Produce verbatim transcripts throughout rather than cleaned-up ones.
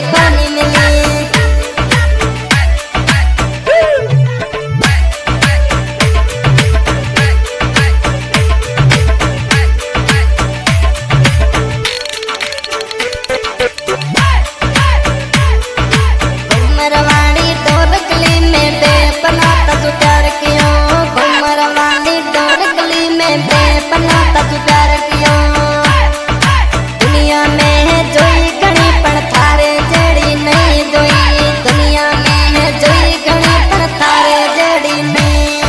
पानी मिली। घुमरवाड़ी ढोलकली में बेपना तू प्यार कियो, घुमरवाड़ी ढोलकली में बेपना तू प्यार कियो। दुनिया में है जोई घणी पण थारे जड़ी नहीं जोई, दुनिया में है जोई घणी पण थारे जड़ी नहीं।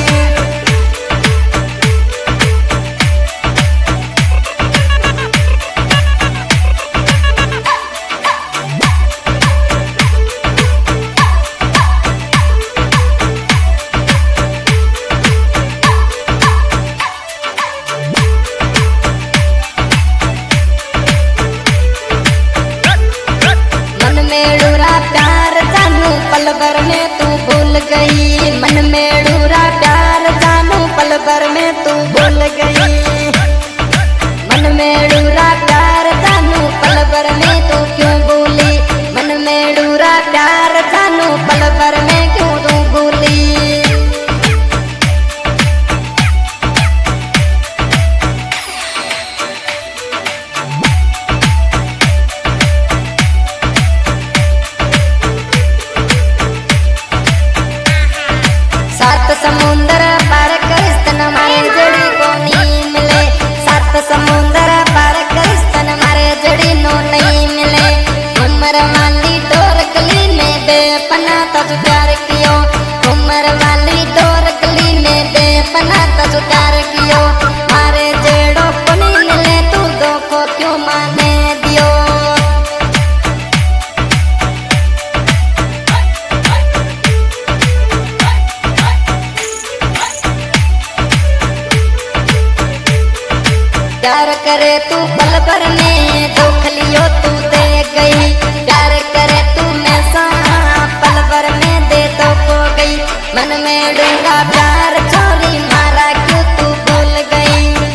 पल भर में तू भूल गई, मन में डूरा प्यार जानू पल भर में तू भूल गई। मन में डूरा प्यार जानू पल भर में तू क्यों भूली, मन में डूरा प्यार जानू पल भर में क्यों तू भूली। सात समुंदर पार करिस्तन मारे जड़ी को नहीं मिले, सात समुंदर पार करिस्तन मारे जड़ी नो नहीं मिले। घुमरवाली ढोलकली में बेपना तू प्यार कियो, घुमरवाली ढोलकली में बेपना तू प्यार कियो। मारे जेड़ो को नहीं मिले तू दो को क्यों माने दियो। प्यार करे तू पल भर में दुख लियो तू दे गई, प्यार करे तू मैं सा पल भर में दे तो को गई। मन में डूंगा प्यार छोरी मारा क्यों तू भूल गई।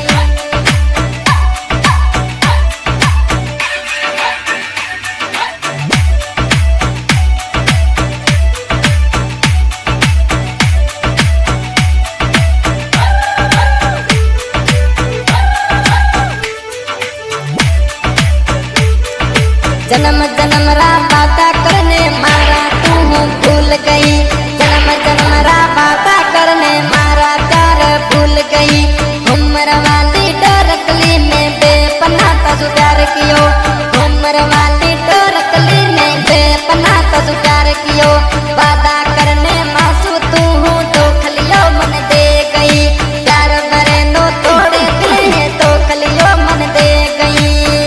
जन्म जन्म रा बाता करने मारा तू भूल गई, जन्म जन्म रा बाता करने मारा प्यार भूल गई। घुमरवाली ढोलकली में बेपना तू प्यार कियो, घुमरवाली ढोलकली में बेपना तू प्यार कियो। वादा करने मासू तू हूँ धोख लियो मन दे गई, प्यार भरे नो तोड़े दिले धोख लियो मन दे गई।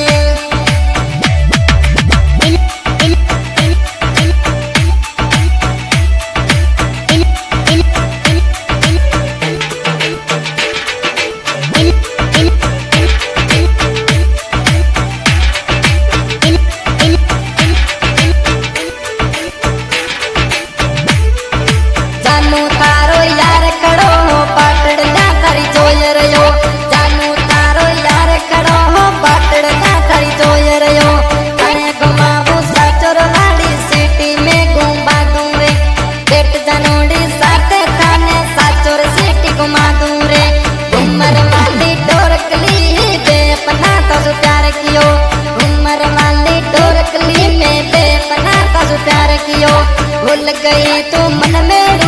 जानू तारो यार खड़ो हो पाटड़ ना थारी जोय रयो, जानू तारो यार खड़ो हो पाटड़ ना थारी जोय रयो। तने घुमावू साचोर वाली सिटी में घुमा दूं रे, पेट जानोड़ी साथे थाने साचोर सिटी घुमा दूं रे। घुमरवाली ढोलकली बेपना तू प्यार कियो, घुमरवाली ढोलकली में बेपना तू प्यार कियो। भूल गई तू मन में